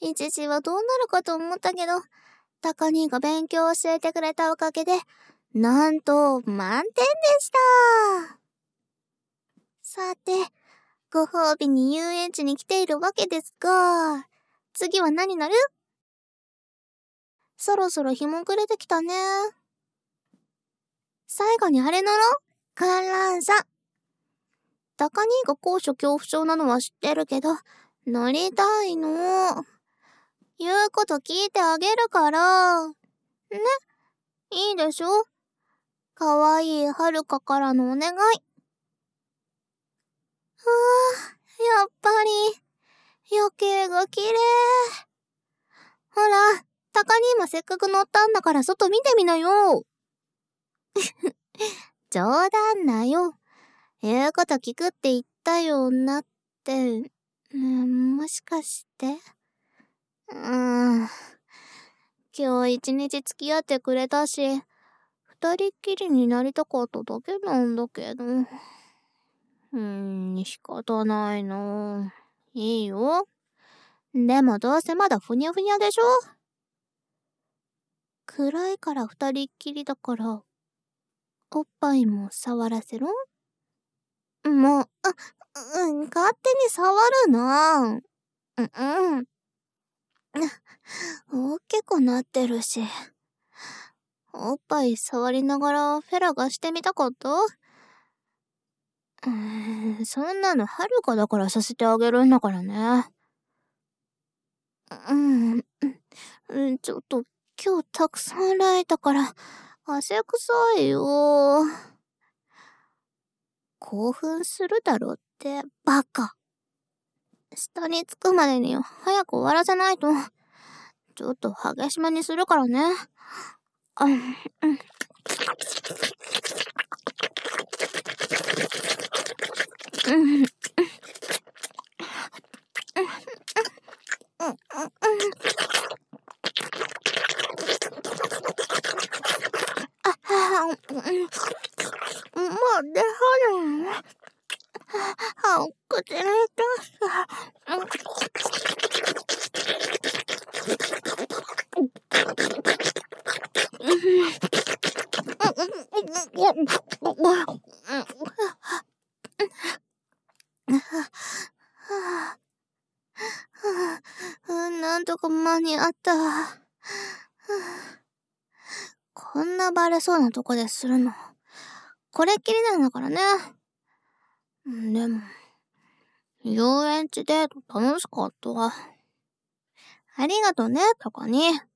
一時はどうなるかと思ったけど、タカ兄が勉強を教えてくれたおかげで、なんと満点でした。さて、ご褒美に遊園地に来ているわけですが、次は何乗る？そろそろ日も暮れてきたね。最後にあれ乗ろう。観覧車。タカ兄が高所恐怖症なのは知ってるけど、乗りたいの。言うこと聞いてあげるから。ね、いいでしょ？かわいいはるかからのお願い。やっぱり、夜景が綺麗。ほら、タカ兄もせっかく乗ったんだから外見てみなよ。冗談だよ。言うこと聞くって言ったよなって、もしかして？今日一日付き合ってくれたし、二人っきりになりたかっただけなんだけど。仕方ないな。いいよ。でもどうせまだふにゃふにゃでしょ？暗いから二人っきりだから、おっぱいも触らせろ？もう、勝手に触るな。大きくなってるし。おっぱい触りながらフェラがしてみたかった？そんなのはるかだからさせてあげるんだからね。ちょっと今日たくさん泣いたから汗臭いよ。興奮するだろってバカ。下に着くまでに早く終わらせないと。ちょっと激しめにするからね。もう出はるの？口に出した。なんとか間に合った。こんなバレそうなとこでするの、これっきりなんだからね。でも、遊園地デート楽しかったわ。ありがとね、タカに。